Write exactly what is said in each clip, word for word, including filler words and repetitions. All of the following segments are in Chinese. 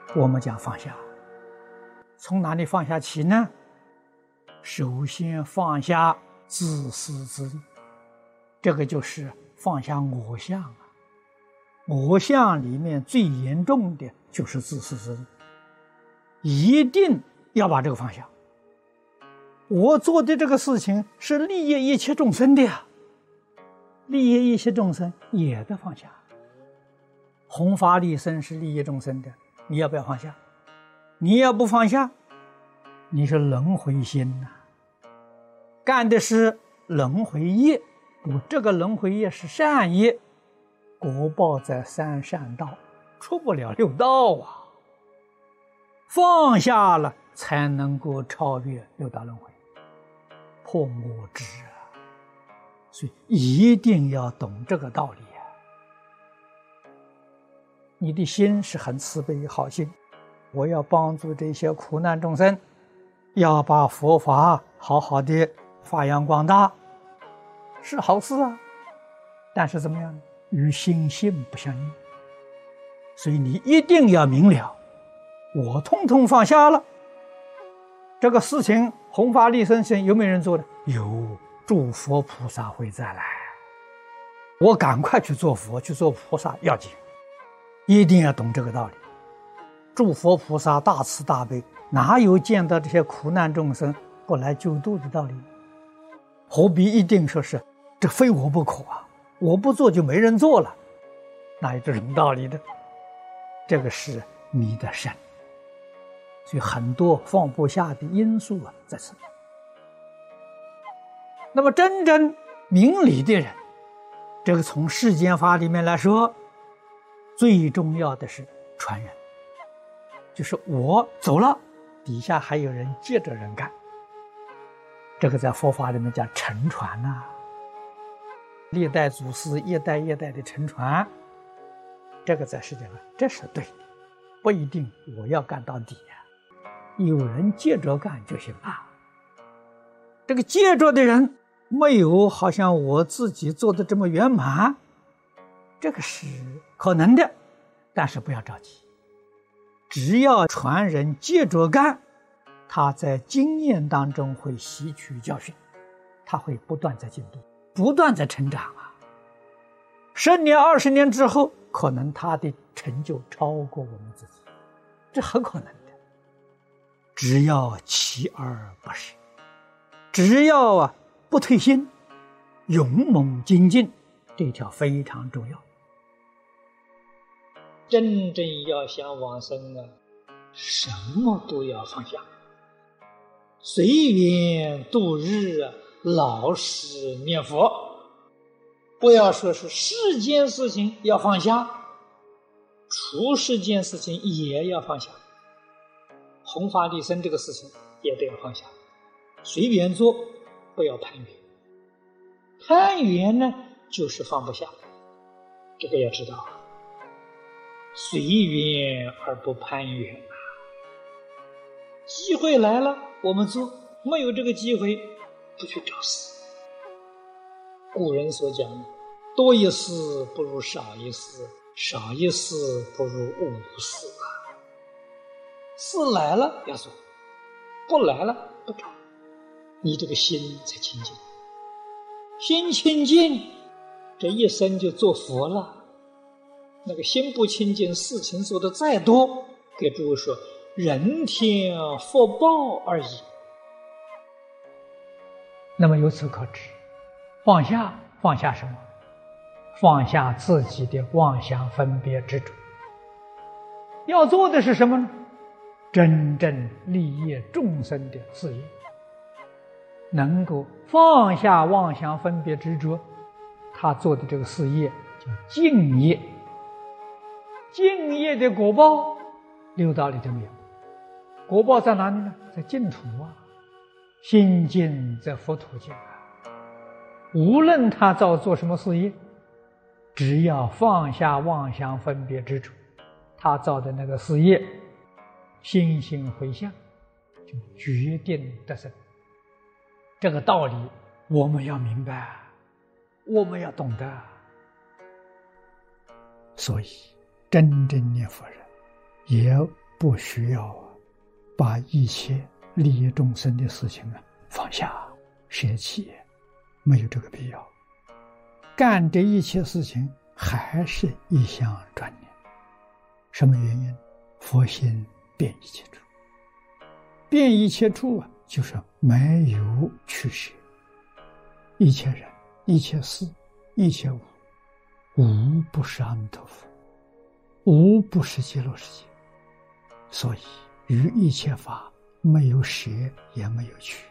我们讲放下，从哪里放下起呢？首先放下自私自利，这个就是放下我相啊。我相里面最严重的就是自私自利，一定要把这个放下。我做的这个事情是利益一切众生的呀，利益一切众生也得放下。弘法利生是利益众生的，你要不要放下？你要不放下，你是轮回心呐、啊，干的是轮回业。如果这个轮回业是善业，果报在三善道，出不了六道啊。放下了，才能够超越六道轮回，破我执啊。所以一定要懂这个道理啊。你的心是很慈悲好心，我要帮助这些苦难众生，要把佛法好好的发扬光大，是好事啊。但是怎么样呢？与心性不相应。所以你一定要明了，我通通放下了，这个事情弘法利生生有没有人做的？有，诸佛菩萨会再来，我赶快去做佛，去做菩萨要紧。一定要懂这个道理。诸佛菩萨大慈大悲，哪有见到这些苦难众生不来救度的道理？何必一定说是这非我不可啊，我不做就没人做了，哪有这种道理的？这个是你的身。所以很多放不下的因素啊在此。那么真正明理的人，这个从世间法里面来说，最重要的是传人，就是我走了，底下还有人接着人干。这个在佛法里面叫承传啊，历代祖师一代一代的承传，这个在世界上这是对的，不一定我要干到底啊，有人接着干就行了。这个接着的人没有好像我自己做的这么圆满，这个是可能的，但是不要着急。只要传人接着干，他在经验当中会吸取教训，他会不断在进步，不断在成长啊。十年二十年之后，可能他的成就超过我们自己，这很可能的。只要锲而不舍，只要啊不退心，勇猛精进，这一条非常重要。真正要想往生啊，什么都要放下，随缘度日啊，老实念佛。不要说是世间事情要放下，出世间事情也要放下。弘法利生这个事情也得要放下，随缘做，不要攀缘。攀缘呢，就是放不下，这个要知道。随缘而不攀缘啊！机会来了，我们做；没有这个机会，不去找事。古人所讲的，多一事不如少一事，少一事不如无事啊。事来了要做，不来了不找，你这个心才清净。心清净，这一生就做佛了。那个心不清净，事情做的再多，给诸位说，人天福报而已。那么由此可知，放下放下什么？放下自己的妄想分别执着。要做的是什么呢？真正利益众生的事业。能够放下妄想分别执着，他做的这个事业叫净业。净业的果报，六道里头没有。果报在哪里呢？在净土啊，心净则佛土净啊。无论他造做什么事业，只要放下妄想分别执着，他造的那个事业，心心回向，就决定得胜。这个道理我们要明白，我们要懂得。所以真正念佛人也不需要啊，把一切利益众生的事情啊放下舍弃，没有这个必要。干这一切事情还是一向专念。什么原因？佛心遍一切处。遍一切处啊，就是没有取舍。一切人、一切事、一切物，无不是阿弥陀佛，无不是极乐世界。所以于一切法没有舍，也没有取，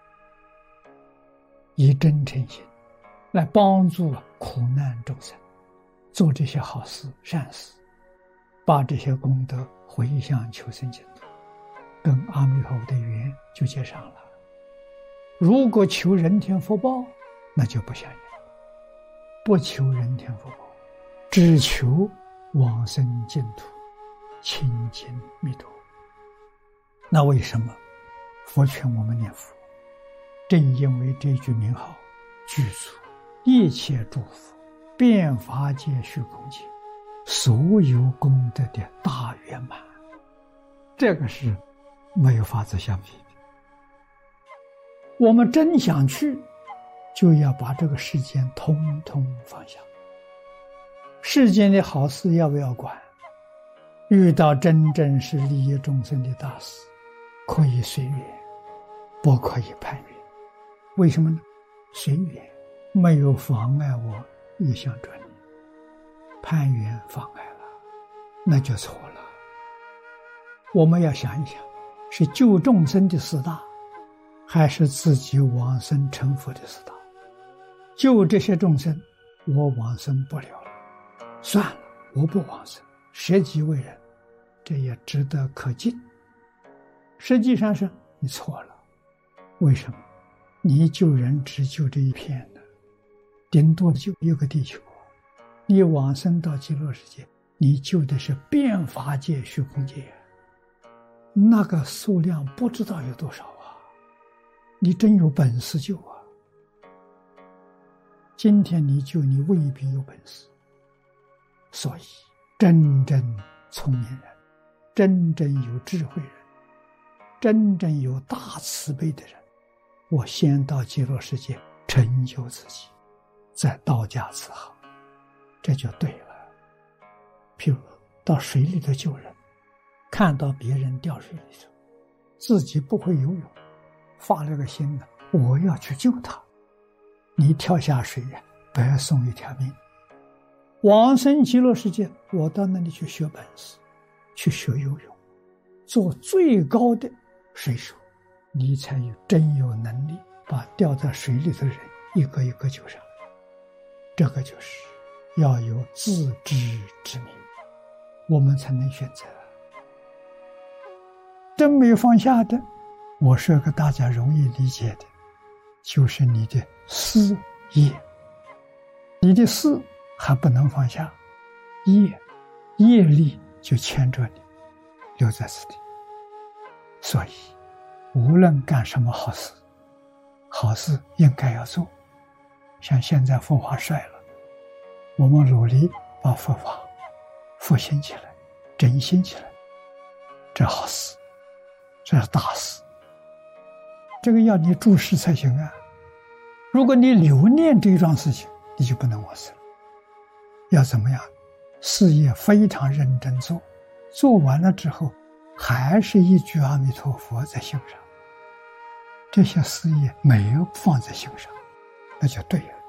以真诚心来帮助苦难众生，做这些好事善事，把这些功德回向求生净土，跟阿弥陀佛的缘就结上了。如果求人天福报，那就不相应，不求人天福报，只求往生净土，亲近弥陀。那为什么佛劝我们念佛？正因为这句名号具足一切诸佛遍法界虚空界所有功德的大圆满，这个是没有法子相比的。我们真想去，就要把这个世间通通放下。世间的好事要不要管？遇到真正是利益众生的大事，可以随缘，不可以攀缘。为什么呢？随缘没有妨碍我一向专念，攀缘妨碍了，那就错了。我们要想一想，是救众生的事大，还是自己往生成佛的事大？救这些众生，我往生不了了，算了，我不往生，舍己为人，这也值得可敬。实际上是你错了。为什么？你救人只救这一片的，顶多救一个地球。你往生到极乐世界，你救的是遍法界虚空界，那个数量不知道有多少啊！你真有本事救啊！今天你救，你未必有本事。所以真正聪明人，真正有智慧人，真正有大慈悲的人，我先到极乐世界成就自己，再道家慈航，这就对了。譬如到水里头救人，看到别人掉水里头，自己不会游泳，发了个心呢，我要去救他。你跳下水呀，白送一条命。往生极乐世界，我到那里去学本事，去学游泳，做最高的水手，你才有真有能力把掉在水里的人一个一个救上。这个就是要有自知之明，我们才能选择。真没有放下的，我说个大家容易理解的，就是你的事业，你的事还不能放下，业业力就牵着你留在这里。所以无论干什么好事，好事应该要做。像现在佛法衰了，我们努力把佛法复兴起来，振兴起来，这好事，这是大事。这个要你注视才行啊！如果你留念这一桩事情，你就不能往生。要怎么样？事业非常认真做，做完了之后，还是一句阿弥陀佛在心上。这些事业没有放在心上，那就对了。